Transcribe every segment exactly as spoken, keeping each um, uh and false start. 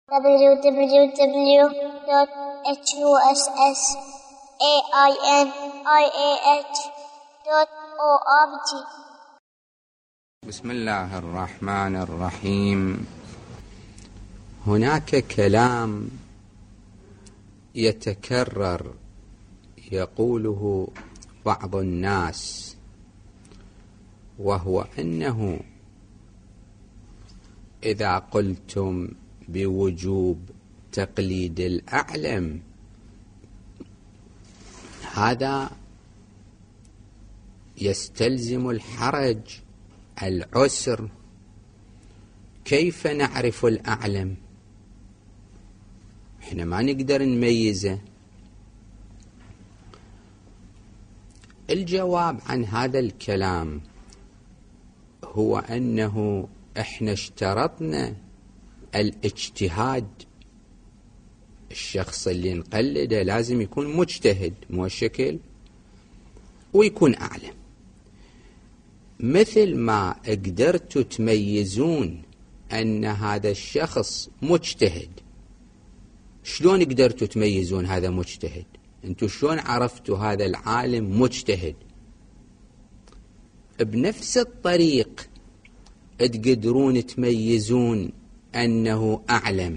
w w w dot huss ainih dot org. بسم الله الرحمن الرحيم. هناك كلام يتكرر يقوله بعض الناس، وهو أنه إذا قلتم بوجوب تقليد الأعلم هذا يستلزم الحرج العسر. كيف نعرف الأعلم؟ احنا ما نقدر نميزه. الجواب عن هذا الكلام هو أنه احنا اشترطنا الاجتهاد. الشخص اللي نقلده لازم يكون مجتهد مو الشكل، ويكون أعلم. مثل ما قدرتوا تميزون أن هذا الشخص مجتهد، شلون قدرتوا تميزون هذا مجتهد؟ انتوا شلون عرفتوا هذا العالم مجتهد؟ بنفس الطريق تقدرون تميزون أنه أعلم.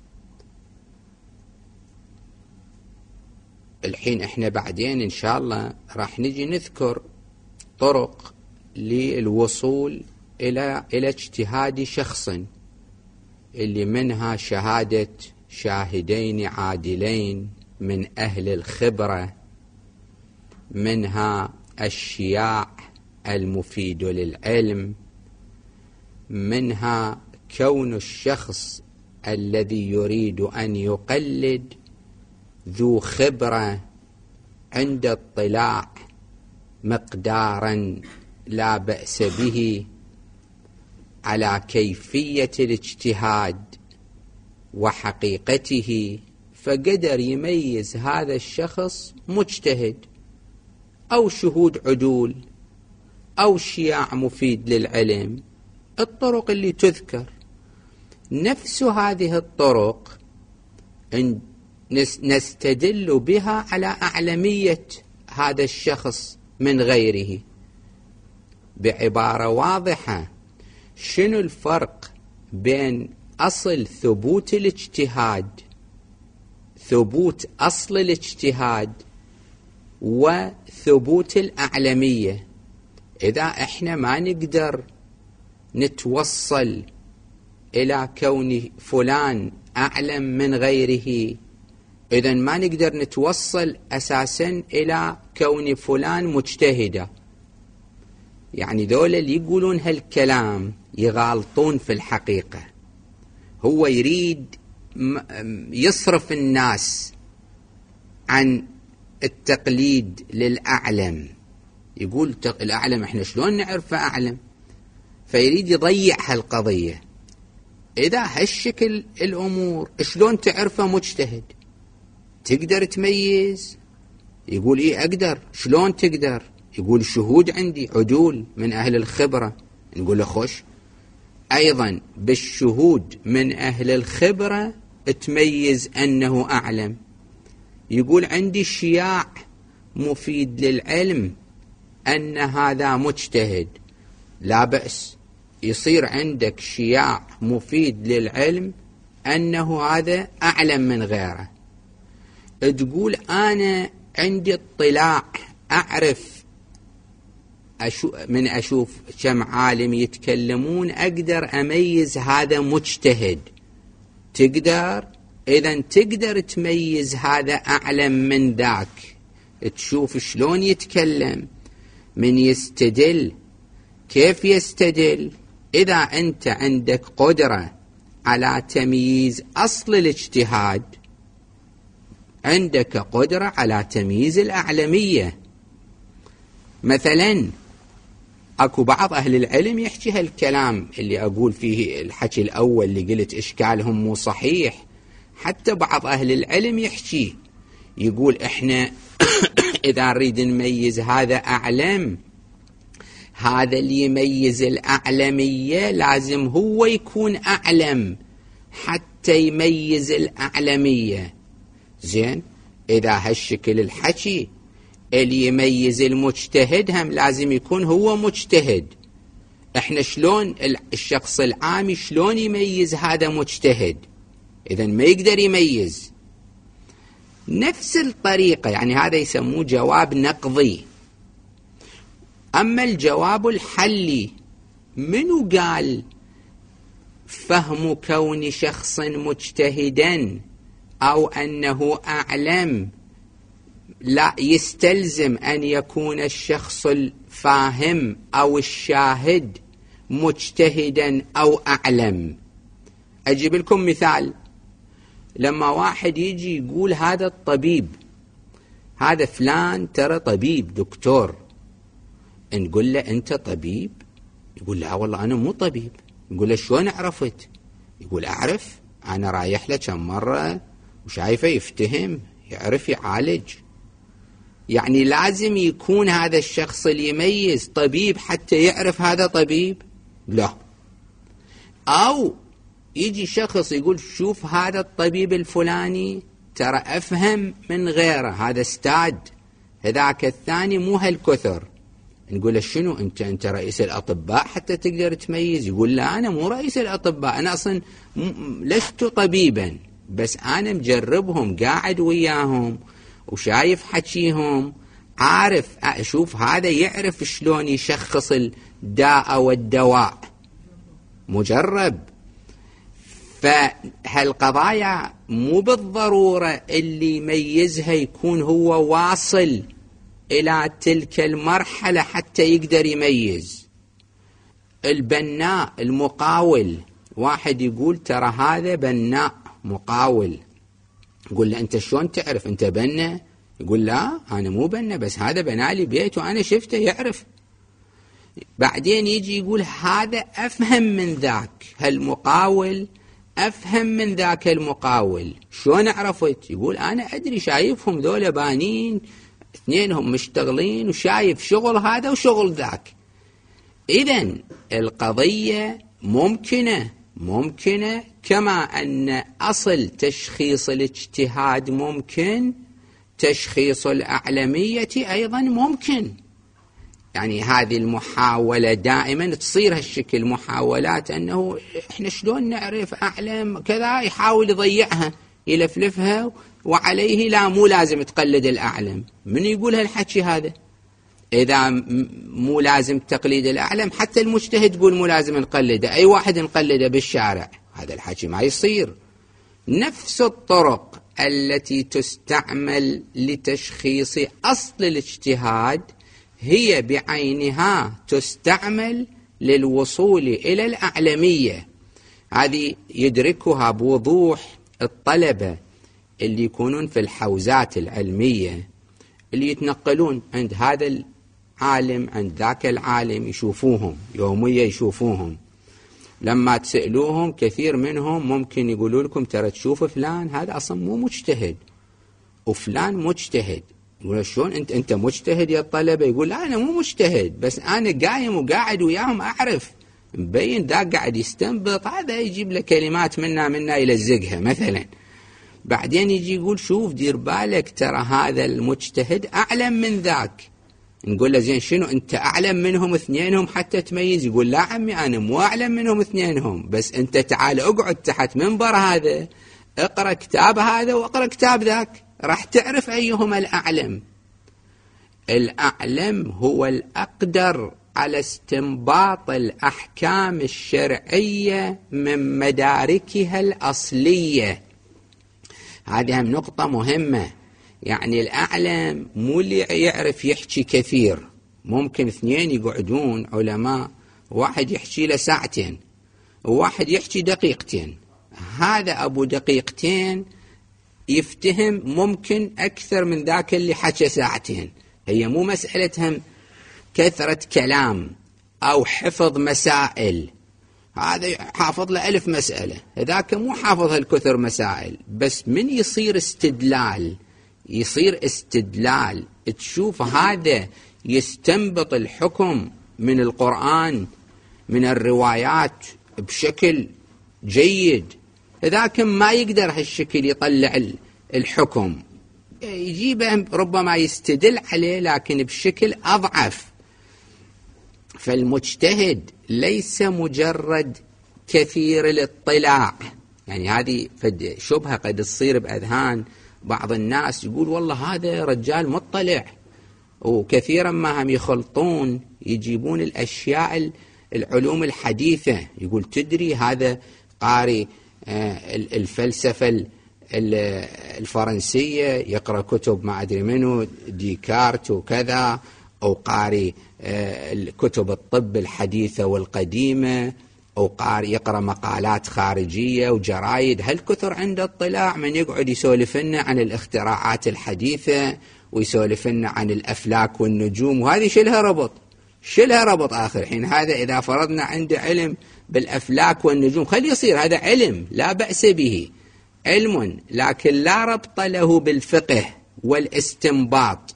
الحين احنا بعدين إن شاء الله راح نجي نذكر طرق للوصول إلى إلى اجتهاد شخص، اللي منها شهادة شاهدين عادلين من أهل الخبرة، منها الشياع المفيد للعلم، منها كون الشخص الذي يريد أن يقلد ذو خبرة عند اطلاع مقدارا لا بأس به على كيفية الاجتهاد وحقيقته، فقدر يميز هذا الشخص مجتهد، أو شهود عدول، أو شياع مفيد للعلم. الطرق اللي تذكر نفس هذه الطرق نستدل بها على أعلمية هذا الشخص من غيره. بعبارة واضحة، شنو الفرق بين أصل ثبوت الاجتهاد، ثبوت أصل الاجتهاد، وثبوت الأعلمية؟ إذا إحنا ما نقدر نتوصل إلى كون فلان أعلم من غيره، إذن ما نقدر نتوصل أساسا إلى كون فلان مجتهدا. يعني ذولا اللي يقولون هالكلام يغالطون في الحقيقة. هو يريد يصرف الناس عن التقليد للأعلم. يقول الأعلم احنا شلون نعرفه أعلم؟ فيريد يضيع هالقضية. إذا هالشكل الأمور شلون تعرفه مجتهد؟ تقدر تميز؟ يقول إيه أقدر. شلون تقدر؟ يقول شهود عندي عدول من أهل الخبرة. نقول له خوش، أيضا بالشهود من أهل الخبرة تميز أنه أعلم. يقول عندي شياع مفيد للعلم أن هذا مجتهد، لا بأس. يصير عندك شياع مفيد للعلم أنه هذا أعلم من غيره. تقول أنا عندي اطلاع، أعرف أشو من أشوف كم عالم يتكلمون أقدر أميز هذا مجتهد. تقدر؟ إذن تقدر تميز هذا أعلم من ذاك. تشوف شلون يتكلم، من يستدل، كيف يستدل. إذا أنت عندك قدرة على تمييز أصل الاجتهاد، عندك قدرة على تمييز الأعلمية. مثلا أكو بعض أهل العلم يحكي هالكلام اللي أقول فيه الحكي الأول اللي قلت إشكالهم مو صحيح. حتى بعض أهل العلم يحكي، يقول إحنا إذا نريد نميز هذا أعلم، هذا اللي يميز الأعلمية لازم هو يكون أعلم حتى يميز الأعلمية. زين، إذا هالشكل الحكي اللي يميز المجتهد هم لازم يكون هو مجتهد. احنا شلون الشخص العامي شلون يميز هذا مجتهد؟ إذن ما يقدر يميز. نفس الطريقة، يعني هذا يسموه جواب نقضي. أما الجواب الحلي، منو قال فهم كون شخص مجتهدا أو أنه أعلم لا يستلزم أن يكون الشخص الفاهم أو الشاهد مجتهدا أو أعلم؟ أجيب لكم مثال. لما واحد يجي يقول هذا الطبيب، هذا فلان ترى طبيب دكتور، نقول له أنت طبيب؟ يقول لا والله أنا مو طبيب. نقول له شلون عرفت؟ يقول أعرف، أنا رايح له كم مرة وشايفه يفتهم يعرف يعالج. يعني لازم يكون هذا الشخص اللي يميز طبيب حتى يعرف هذا طبيب؟ لا. أو يجي شخص يقول شوف هذا الطبيب الفلاني ترى أفهم من غيره، هذا استاذ، هذاك الثاني مو هالكثر. نقول له شنو أنت أنت رئيس الأطباء حتى تقدر تميز؟ يقول لا أنا مو رئيس الأطباء، أنا أصلا لست طبيبا، بس أنا مجربهم قاعد وياهم وشايف حكيهم، عارف أشوف هذا يعرف شلون يشخص الداء والدواء، مجرب. فهالقضايا مو بالضرورة اللي يميزها يكون هو واصل إلى تلك المرحلة حتى يقدر يميز. البناء المقاول، واحد يقول ترى هذا بناء مقاول، يقول له أنت شلون تعرف أنت بنا؟ يقول لا أنا مو بنا، بس هذا بنالي بيت وأنا شفته يعرف. بعدين يجي يقول هذا أفهم من ذاك، هالمقاول أفهم من ذاك المقاول، شلون عرفت؟ يقول أنا أدري شايفهم ذولا بانين اثنينهم مشتغلين وشايف شغل هذا وشغل ذاك. إذن القضية ممكنة ممكنة كما أن أصل تشخيص الاجتهاد ممكن، تشخيص الأعلمية أيضا ممكن. يعني هذه المحاولة دائما تصير هالشكل، محاولات أنه إحنا شلون نعرف أعلم كذا، يحاول يضيعها يلفلفها، وعليه لا مو لازم تقلد الأعلم. من يقول هالحكي هذا؟ إذا مو لازم تقليد الأعلم، حتى المجتهد يقول مو لازم نقلده، أي واحد نقلده بالشارع، هذا الحكي ما يصير. نفس الطرق التي تستعمل لتشخيص أصل الاجتهاد هي بعينها تستعمل للوصول إلى الأعلمية. هذه يدركها بوضوح الطلبة اللي يكونون في الحوزات العلمية، اللي يتنقلون عند هذا العالم عند ذاك العالم، يشوفوهم يوميا يشوفوهم. لما تسألوهم كثير منهم ممكن يقولوا لكم ترى تشوف فلان هذا أصلا مو مجتهد وفلان مجتهد. يقول شلون انت انت مجتهد يا الطلبة؟ يقول لا انا مو مجتهد، بس انا قايم وقاعد وياهم اعرف، مبين ذا قاعد يستنبط، هذا يجيب له كلمات منا منا يلزقها مثلا. بعدين يجي يقول شوف دير بالك ترى هذا المجتهد اعلم من ذاك. نقول له زين شنو انت اعلم منهم اثنينهم حتى تميز؟ يقول لا عمي انا مو اعلم منهم اثنينهم، بس انت تعال اقعد تحت منبر هذا، اقرا كتاب هذا واقرا كتاب ذاك، راح تعرف أيهما الأعلم. الأعلم هو الأقدر على استنباط الأحكام الشرعية من مداركها الأصلية. هذه هم نقطة مهمة. يعني الأعلم مو اللي يعرف يحكي كثير. ممكن اثنين يقعدون علماء، واحد يحكي له ساعتين وواحد يحكي دقيقتين، هذا أبو دقيقتين يفتهم ممكن أكثر من ذاك اللي حكى ساعتين. هي مو مسألتهم كثرة كلام أو حفظ مسائل، هذا حافظ له ألف مسألة، ذاك مو حافظ هالكثر مسائل. بس من يصير استدلال يصير استدلال تشوف هذا يستنبط الحكم من القرآن من الروايات بشكل جيد، لكن ما يقدر هالشكل يطلع الحكم، يجيبه ربما يستدل عليه لكن بشكل أضعف. فالمجتهد ليس مجرد كثير الاطلاع، يعني هذه شبهة قد تصير بأذهان بعض الناس، يقول والله هذا رجال مطلع، وكثيرا ما هم يخلطون يجيبون الأشياء العلوم الحديثة، يقول تدري هذا قاري الفلسفة الفرنسية يقرأ كتب ما أدري منه ديكارت وكذا، أو قاري كتب الطب الحديثة والقديمة، أو قاري يقرأ مقالات خارجية وجرايد. هل كثر عنده اطلاع من يقعد يسولف لنا عن الاختراعات الحديثة ويسولف لنا عن الأفلاك والنجوم، وهذه شلها ربط شلها ربط آخر حين. هذا إذا فرضنا عنده علم بالأفلاك والنجوم خلي يصير هذا علم لا بأس به، علم لكن لا ربط له بالفقه والاستنباط.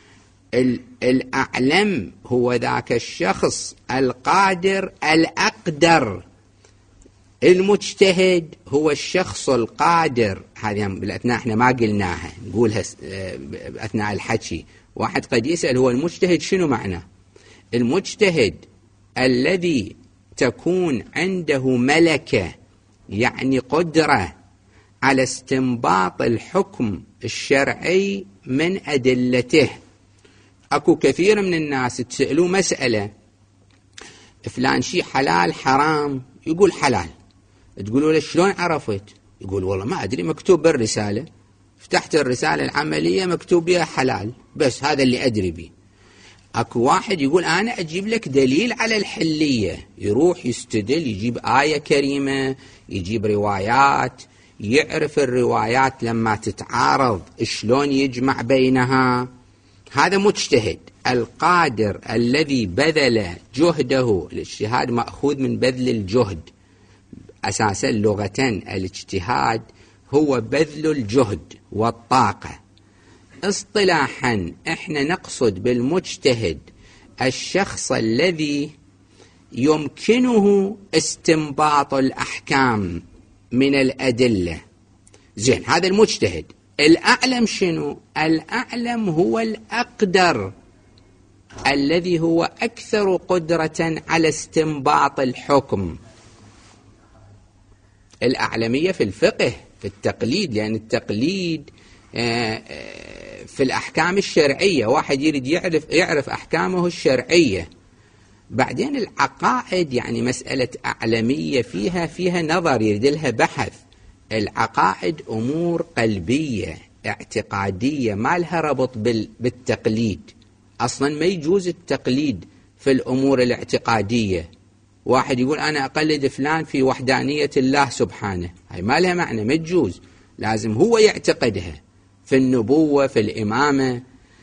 الأعلم هو ذاك الشخص القادر الأقدر، المجتهد هو الشخص القادر. هذه بالأثناء احنا ما قلناها، نقولها أثناء الحكي. واحد قد يسأل هو المجتهد شنو معناه؟ المجتهد الذي تكون عنده ملكة، يعني قدرة على استنباط الحكم الشرعي من أدلته. أكو كثير من الناس تسألوا مسألة فلان شيء حلال حرام، يقول حلال، تقولوا له شلون عرفت؟ يقول والله ما أدري، مكتوب بالرسالة، فتحت الرسالة العملية مكتوب بها حلال، بس هذا اللي أدري به. أكو واحد يقول أنا أجيب لك دليل على الحلية، يروح يستدل، يجيب آية كريمة، يجيب روايات، يعرف الروايات لما تتعارض شلون يجمع بينها. هذا مجتهد القادر الذي بذل جهده. الاجتهاد مأخوذ من بذل الجهد، أساسا لغة الاجتهاد هو بذل الجهد والطاقة. اصطلاحا احنا نقصد بالمجتهد الشخص الذي يمكنه استنباط الأحكام من الأدلة. زين، هذا المجتهد. الأعلم شنو؟ الأعلم هو الأقدر، الذي هو أكثر قدرة على استنباط الحكم. الأعلمية في الفقه، في التقليد، لأن التقليد في الأحكام الشرعية، واحد يريد يعرف يعرف أحكامه الشرعية. بعدين العقائد يعني مسألة أعلمية فيها فيها نظر، يريد لها بحث. العقائد أمور قلبية اعتقادية ما لها ربط بالتقليد. أصلا ما يجوز التقليد في الأمور الاعتقادية. واحد يقول أنا أقلد فلان في وحدانية الله سبحانه، هاي ما لها معنى، ما تجوز، لازم هو يعتقدها في النبوة في الإمامة.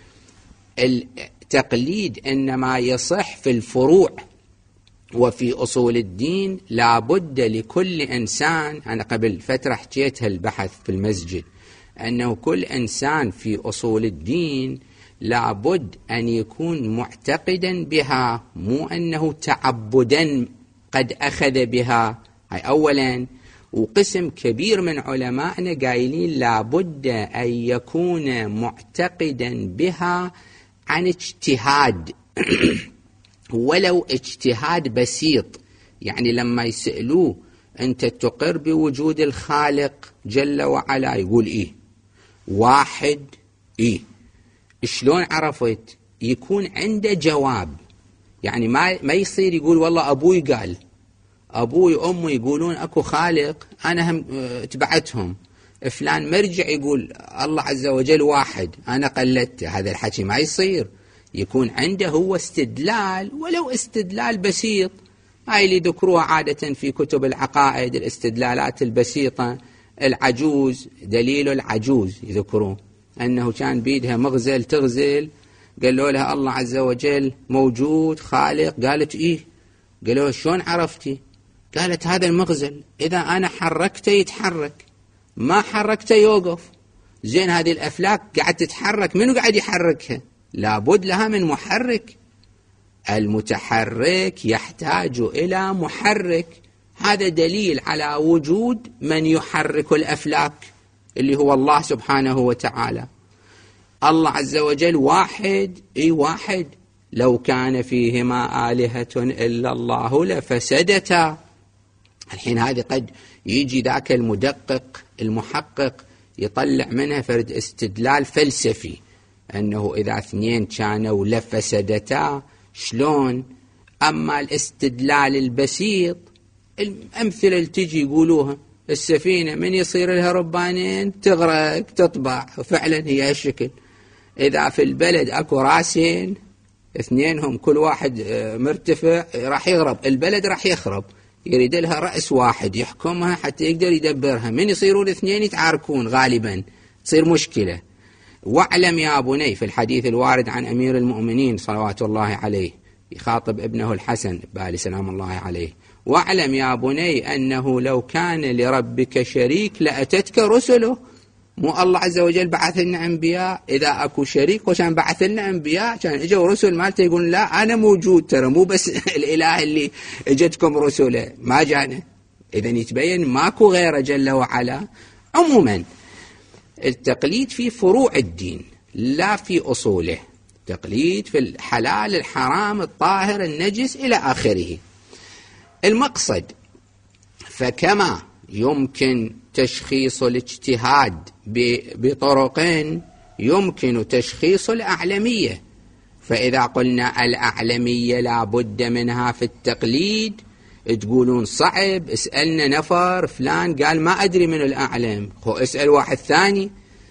التقليد إنما يصح في الفروع، وفي أصول الدين لابد لكل إنسان. أنا قبل فترة حكيت هالبحث في المسجد، أنه كل إنسان في أصول الدين لابد أن يكون معتقدا بها، مو أنه تعبدا قد أخذ بها. هاي أولا. وقسم كبير من علمائنا قايلين لابد أن يكون معتقدا بها عن اجتهاد ولو اجتهاد بسيط. يعني لما يسألوه أنت تقر بوجود الخالق جل وعلا، يقول إيه. واحد إيه، شلون عرفت؟ يكون عنده جواب. يعني ما ما يصير يقول والله أبوي قال، أبوي وأمي يقولون أكو خالق أنا هم تبعتهم، فلان مرجع يقول الله عز وجل واحد أنا قلدته. هذا الحكي ما يصير. يكون عنده هو استدلال ولو استدلال بسيط. هاي اللي ذكروها عادة في كتب العقائد، الاستدلالات البسيطة. العجوز، دليل العجوز يذكرون أنه كان بيدها مغزل تغزل، قالوا لها الله عز وجل موجود خالق، قالت إيه. قالوا شلون عرفتي؟ قالت هذا المغزل إذا أنا حركته يتحرك، ما حركته يوقف. زين، هذه الأفلاك قاعد تتحرك، منو قاعد يحركها؟ لابد لها من محرك. المتحرك يحتاج إلى محرك. هذا دليل على وجود من يحرك الأفلاك اللي هو الله سبحانه وتعالى. الله عز وجل واحد، اي واحد، لو كان فيهما آلهة إلا الله لفسدتا. الحين هذه قد يجي ذاك المدقق المحقق يطلع منها فرد استدلال فلسفي أنه إذا اثنين كانوا لفسدتا شلون. أما الاستدلال البسيط، الأمثلة اللي تجي يقولوها، السفينة من يصير لها ربانين تغرق تطبع، وفعلا هي هالشكل. إذا في البلد أكو راسين اثنينهم كل واحد مرتفع راح يغرب البلد، راح يخرب. يريد لها رأس واحد يحكمها حتى يقدر يدبرها. من يصيرون اثنين يتعاركون غالبا تصير مشكلة. واعلم يا بني، في الحديث الوارد عن أمير المؤمنين صلوات الله عليه يخاطب ابنه الحسن بالي سلام الله عليه، واعلم يا بني أنه لو كان لربك شريك لأتتك رسله. مو الله عز وجل بعث لنا أنبياء؟ إذا أكو شريك وكان بعث لنا أنبياء كان إجوا رسل مالته يقول لا أنا موجود، ترى مو بس الإله اللي إجتكم رسله ما جانا. إذن يتبين ماكو غيره جل وعلا. عموما التقليد في فروع الدين لا في أصوله، تقليد في الحلال الحرام الطاهر النجس إلى آخره. المقصد، فكما يمكن تشخيص الاجتهاد بطرقين يمكن تشخيص الأعلمية. فإذا قلنا الأعلمية لا بد منها في التقليد، تقولون صعب، اسألنا نفر فلان قال ما أدري من الأعلم، هو اسأل واحد ثاني،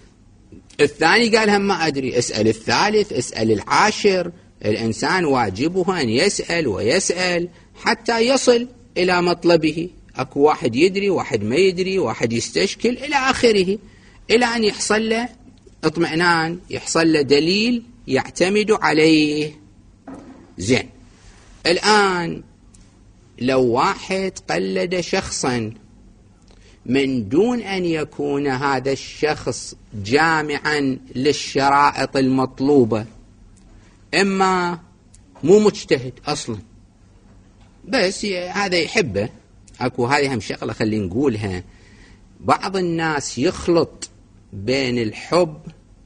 الثاني قال هم ما أدري، اسأل الثالث، اسأل العاشر. الإنسان واجبه أن يسأل ويسأل حتى يصل إلى مطلبه. أكو واحد يدري، واحد ما يدري، واحد يستشكل إلى آخره، إلى أن يحصل له اطمئنان، يحصل له دليل يعتمد عليه. زين، الآن لو واحد قلد شخصا من دون أن يكون هذا الشخص جامعا للشرائط المطلوبة، إما مو مجتهد أصلا بس هذا يحبه. أكو هذه هم شغلة خلينا نقولها، بعض الناس يخلط بين الحب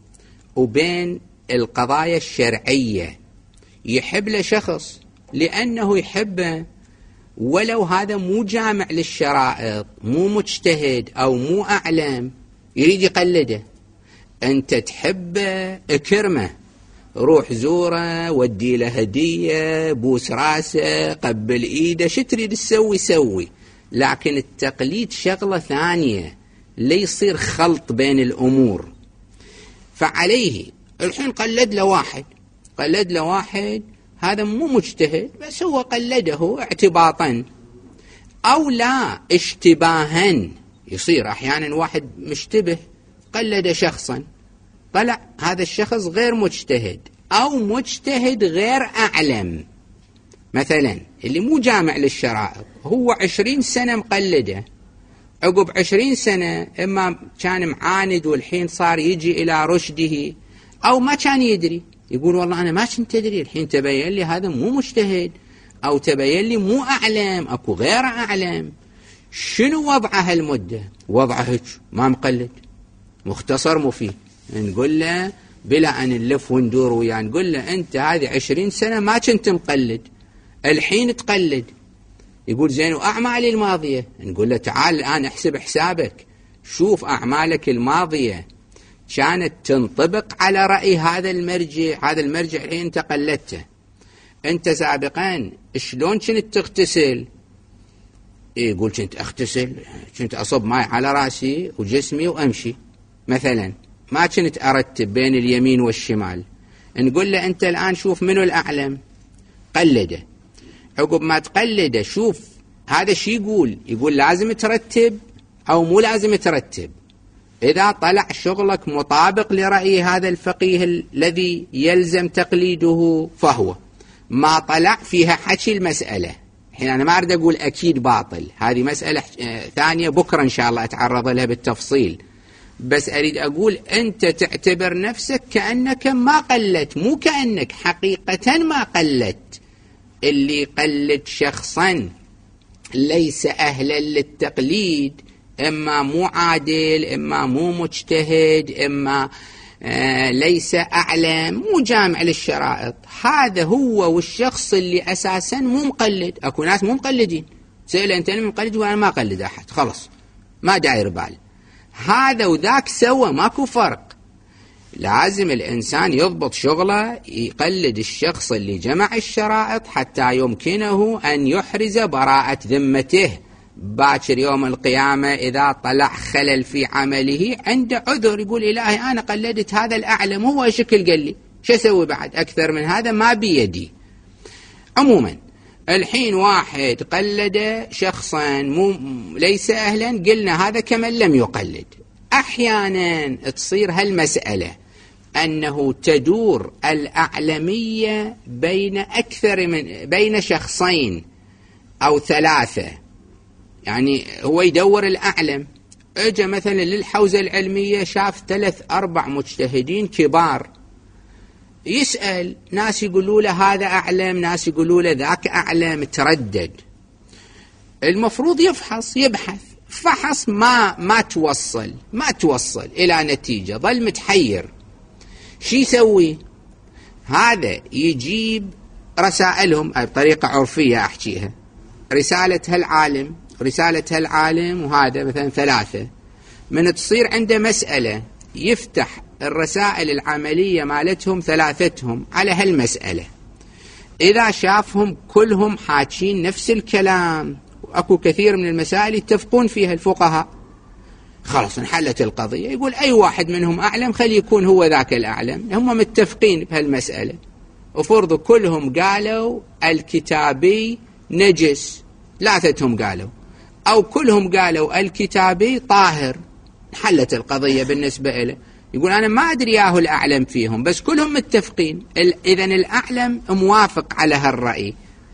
وبين القضايا الشرعية. يحب لشخص لأنه يحبه ولو هذا مو جامع للشرائط، مو مجتهد أو مو أعلم، يريد يقلده. أنت تحبه اكرمه، روح زوره، ودي له هدية، بوس راسه، قبل إيده، شو تريد تسوي سوي. لكن التقليد شغلة ثانية، ليصير خلط بين الأمور. فعليه الحين قلد له واحد، قلد له واحد هذا مو مجتهد بس هو قلده اعتباطا أو لا اشتباها. يصير أحيانا واحد مشتبه قلد شخصا، طلع هذا الشخص غير مجتهد أو مجتهد غير أعلم. مثلا اللي مو جامع للشرائط هو عشرين سنة مقلده، عقب عشرين سنة إما كان معاند والحين صار يجي إلى رشده، أو ما كان يدري يقول والله أنا ما كنت أدري، الحين تبين لي هذا مو مجتهد أو تبين لي مو أعلم، أكو غير أعلم. شنو وضعه هالمدة؟ وضعه هيك ما مقلد، مختصر مفيد. نقول له بلا أن نلف وندور وياه، نقول له أنت هذه عشرين سنة ما كنت مقلد، الحين تقلد. يقول زين وأعمالي الماضية؟ نقول له تعال الآن احسب حسابك، شوف أعمالك الماضية كانت تنطبق على رأي هذا المرجع، هذا المرجع الحين انت قلدته. انت سابقا شلون كنت تغتسل؟ يقول كنت اغتسل، كنت اصب ماء على راسي وجسمي وامشي مثلا، ما كنت ارتب بين اليمين والشمال. نقول له انت الان شوف منو الاعلم، قلده. عقب ما تقلده شوف هذا شي يقول، يقول لازم ترتب او مو لازم ترتب. إذا طلع شغلك مطابق لرأي هذا الفقيه الذي يلزم تقليده فهو، ما طلع فيها حكي المسألة. حين أنا ما أريد أقول أكيد باطل، هذه مسألة ثانية بكرة إن شاء الله أتعرض لها بالتفصيل، بس أريد أقول أنت تعتبر نفسك كأنك ما قلت، مو كأنك حقيقة ما قلت. اللي قلت شخصا ليس أهلا للتقليد، إما مو عادل، إما مو مجتهد، إما آه ليس أعلم، مو جامع للشرائط. هذا هو والشخص اللي أساسا مو مقلد. أكو ناس مو مقلدين، سأل أنت أنا مقلد وأنا ما أقلد أحد، خلص ما داير بال. هذا وذاك سوا، ماكو فرق. لازم الإنسان يضبط شغله، يقلد الشخص اللي جمع الشرائط حتى يمكنه أن يحرز براءة ذمته. باكر يوم القيامة إذا طلع خلل في عمله عنده عذر، يقول إلهي أنا قلدت هذا الأعلم، هو شكل قال لي، شو أسوي بعد؟ أكثر من هذا ما بيدي. عموما الحين واحد قلد شخصا مو ليس أهلا، قلنا هذا كمن لم يقلد. أحيانا تصير هالمسألة أنه تدور الأعلمية بين أكثر من بين شخصين أو ثلاثة، يعني هو يدور الأعلم. اجى مثلا للحوزة العلمية شاف ثلاث أربع مجتهدين كبار، يسأل ناس يقولوا له هذا أعلم، ناس يقولوا له ذاك أعلم، تردد. المفروض يفحص يبحث، فحص ما ما توصل ما توصل إلى نتيجة، ظل متحير. شي يسوي؟ هذا يجيب رسائلهم بطريقة عرفية أحكيها، رسالة هالعالم رسالة هالعالم وهذا مثلا ثلاثة، من تصير عنده مسألة يفتح الرسائل العملية مالتهم ثلاثتهم على هالمسألة. إذا شافهم كلهم حاكين نفس الكلام، وأكو كثير من المسائل يتفقون فيها الفقهاء، خلاص انحلت القضية. يقول أي واحد منهم أعلم خلي يكون هو ذاك الأعلم، هم متفقين بهالمسألة، وفرض كلهم قالوا الكتابي نجس، ثلاثتهم قالوا، أو كلهم قالوا الكتابي طاهر، انحلت القضية بالنسبة له. يقول أنا ما أدري ياهو الأعلم فيهم، بس كلهم متفقين، إذن الأعلم موافق على هالرأي،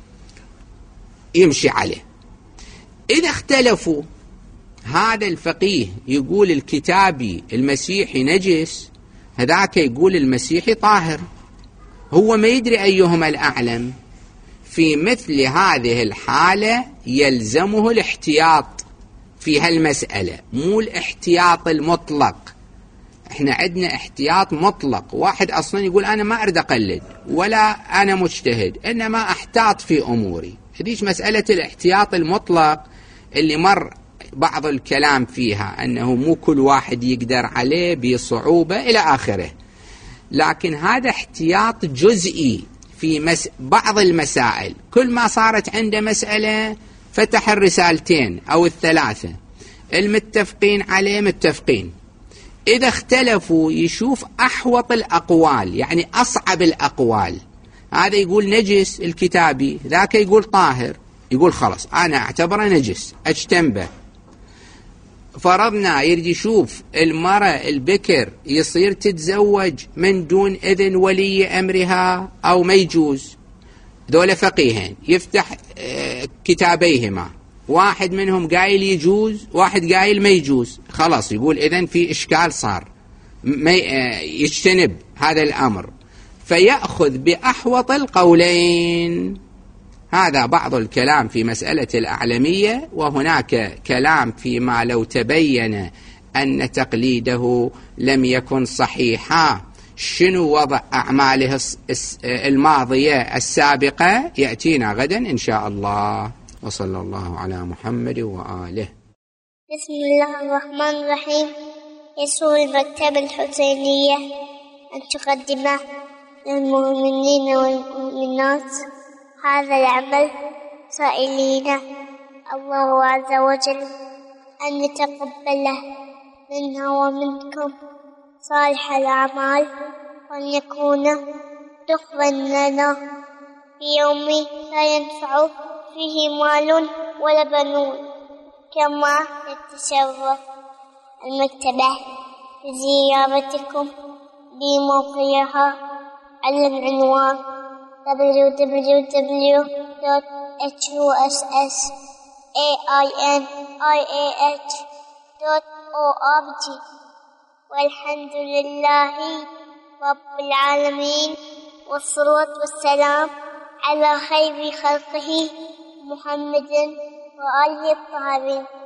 يمشي عليه. إذا اختلفوا، هذا الفقيه يقول الكتابي المسيحي نجس، هذاك يقول المسيحي طاهر، هو ما يدري أيهما الأعلم. في مثل هذه الحالة يلزمه الاحتياط في هالمسألة، مو الاحتياط المطلق. احنا عندنا احتياط مطلق، واحد أصلا يقول أنا ما أريد أقلد ولا أنا مجتهد، إنما أحتاط في أموري. هذيش مسألة الاحتياط المطلق اللي مر بعض الكلام فيها، أنه مو كل واحد يقدر عليه بصعوبة إلى آخره. لكن هذا احتياط جزئي في مس... بعض المسائل، كل ما صارت عنده مسألة فتح الرسالتين أو الثلاثة المتفقين عليه متفقين. إذا اختلفوا يشوف أحوط الأقوال، يعني أصعب الأقوال. هذا يقول نجس الكتابي، ذاك يقول طاهر، يقول خلاص أنا أعتبره نجس أجتنبه. فرضنا يريد يشوف المرأة البكر يصير تتزوج من دون إذن ولي أمرها أو ما يجوز. ذولا فقيهين يفتح كتابيهما، واحد منهم قايل يجوز، واحد قايل ما يجوز، خلاص يقول إذن في إشكال صار، ما يجتنب هذا الأمر، فيأخذ بأحوط القولين. هذا بعض الكلام في مسألة الأعلمية. وهناك كلام فيما لو تبين أن تقليده لم يكن صحيحا، شنو وضع أعماله الماضية السابقة، يأتينا غدا إن شاء الله. وصلى الله على محمد وآله. بسم الله الرحمن الرحيم. يسر المكتبة الحسينية أن تقدم للمؤمنين والمؤمنات هذا العمل، سائلين الله عز وجل أن يتقبله منا ومنكم صالح الأعمال، وأن يكون دخلا لنا في يوم لا ينفع فيه مال ولا بنون. كما يتشرف المكتبة بزيارتكم بموقعها على العنوان دبليو دبليو دبليو دوت إتش يو إس إس إيه آي إن آي إيه إتش دوت أو آر جي. والحمد لله رب العالمين، والصلاة والسلام على خير خلقه محمد وآله الطاهرين.